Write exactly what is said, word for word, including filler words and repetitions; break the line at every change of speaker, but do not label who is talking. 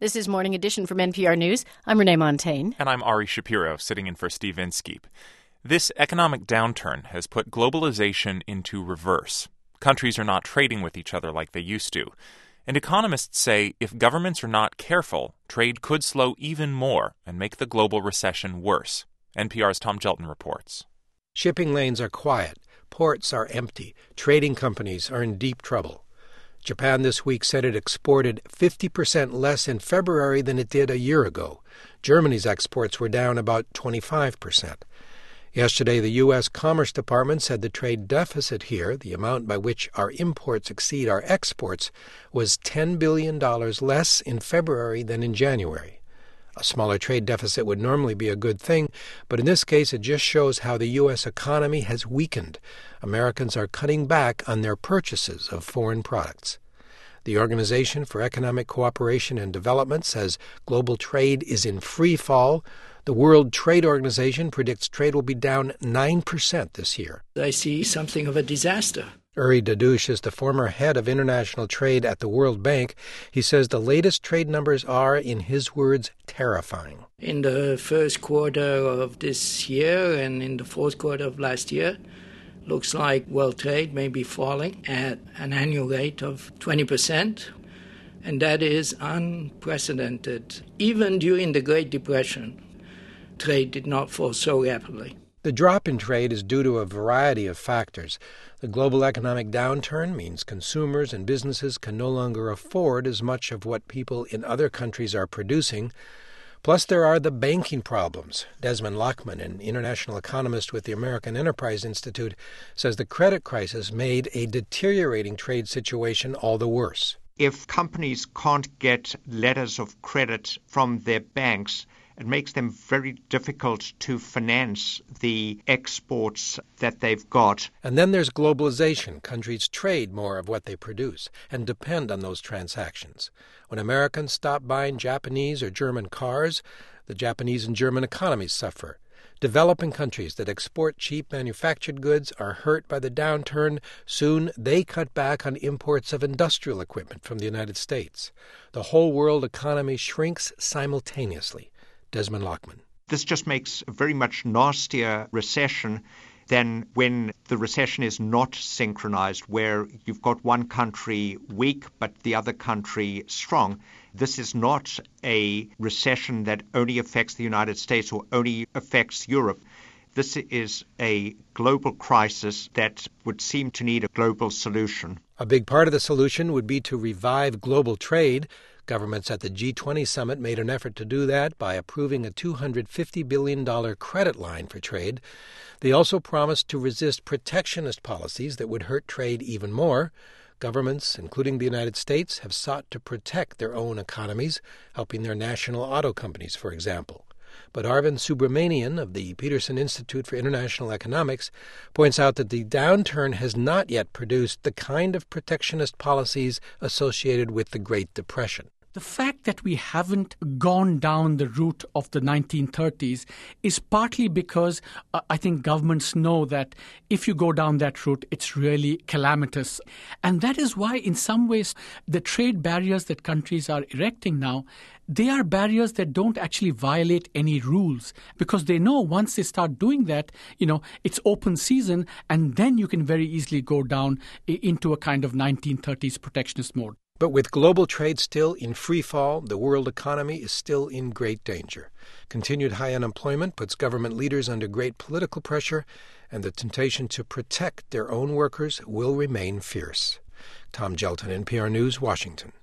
This is Morning Edition from N P R News. I'm Renee Montaigne.
And I'm Ari Shapiro, sitting in for Steve Inskeep. This economic downturn has put globalization into reverse. Countries are not trading with each other like they used to. And economists say if governments are not careful, trade could slow even more and make the global recession worse. N P R's Tom Gelton reports.
Shipping lanes are quiet. Ports are empty. Trading companies are in deep trouble. Japan this week said it exported fifty percent less in February than it did a year ago. Germany's exports were down about twenty-five percent. Yesterday, the U S. Commerce Department said the trade deficit here, the amount by which our imports exceed our exports, was ten billion dollars less in February than in January. A smaller trade deficit would normally be a good thing, but in this case it just shows how the U S economy has weakened. Americans are cutting back on their purchases of foreign products. The Organization for Economic Cooperation and Development says global trade is in free fall. The World Trade Organization predicts trade will be down nine percent this year.
I see something of a disaster.
Uri Dadouche is the former head of international trade at the World Bank. He says the latest trade numbers are, in his words, terrifying.
In the first quarter of this year and in the fourth quarter of last year, looks like world trade may be falling at an annual rate of twenty percent. And that is unprecedented. Even during the Great Depression, trade did not fall so rapidly.
The drop in trade is due to a variety of factors. The global economic downturn means consumers and businesses can no longer afford as much of what people in other countries are producing. Plus, there are the banking problems. Desmond Lachman, an international economist with the American Enterprise Institute, says the credit crisis made a deteriorating trade situation all the worse.
If companies can't get letters of credit from their banks, it makes them very difficult to finance the exports that they've got.
And then there's globalization. Countries trade more of what they produce and depend on those transactions. When Americans stop buying Japanese or German cars, the Japanese and German economies suffer. Developing countries that export cheap manufactured goods are hurt by the downturn. Soon they cut back on imports of industrial equipment from the United States. The whole world economy shrinks simultaneously. Desmond Lachman.
This just makes a very much nastier recession than when the recession is not synchronized, where you've got one country weak but the other country strong. This is not a recession that only affects the United States or only affects Europe. This is a global crisis that would seem to need a global solution.
A big part of the solution would be to revive global trade. Governments at the G twenty summit made an effort to do that by approving a two hundred fifty billion dollars credit line for trade. They also promised to resist protectionist policies that would hurt trade even more. Governments, including the United States, have sought to protect their own economies, helping their national auto companies, for example. But Arvind Subramanian of the Peterson Institute for International Economics points out that the downturn has not yet produced the kind of protectionist policies associated with the Great Depression.
The fact that we haven't gone down the route of the nineteen thirties is partly because uh, I think governments know that if you go down that route, it's really calamitous. And that is why, in some ways, the trade barriers that countries are erecting now, they are barriers that don't actually violate any rules, because they know once they start doing that, you know, it's open season, and then you can very easily go down into a kind of nineteen thirties protectionist mode.
But with global trade still in free fall, the world economy is still in great danger. Continued high unemployment puts government leaders under great political pressure, and the temptation to protect their own workers will remain fierce. Tom Gelton, N P R News, Washington.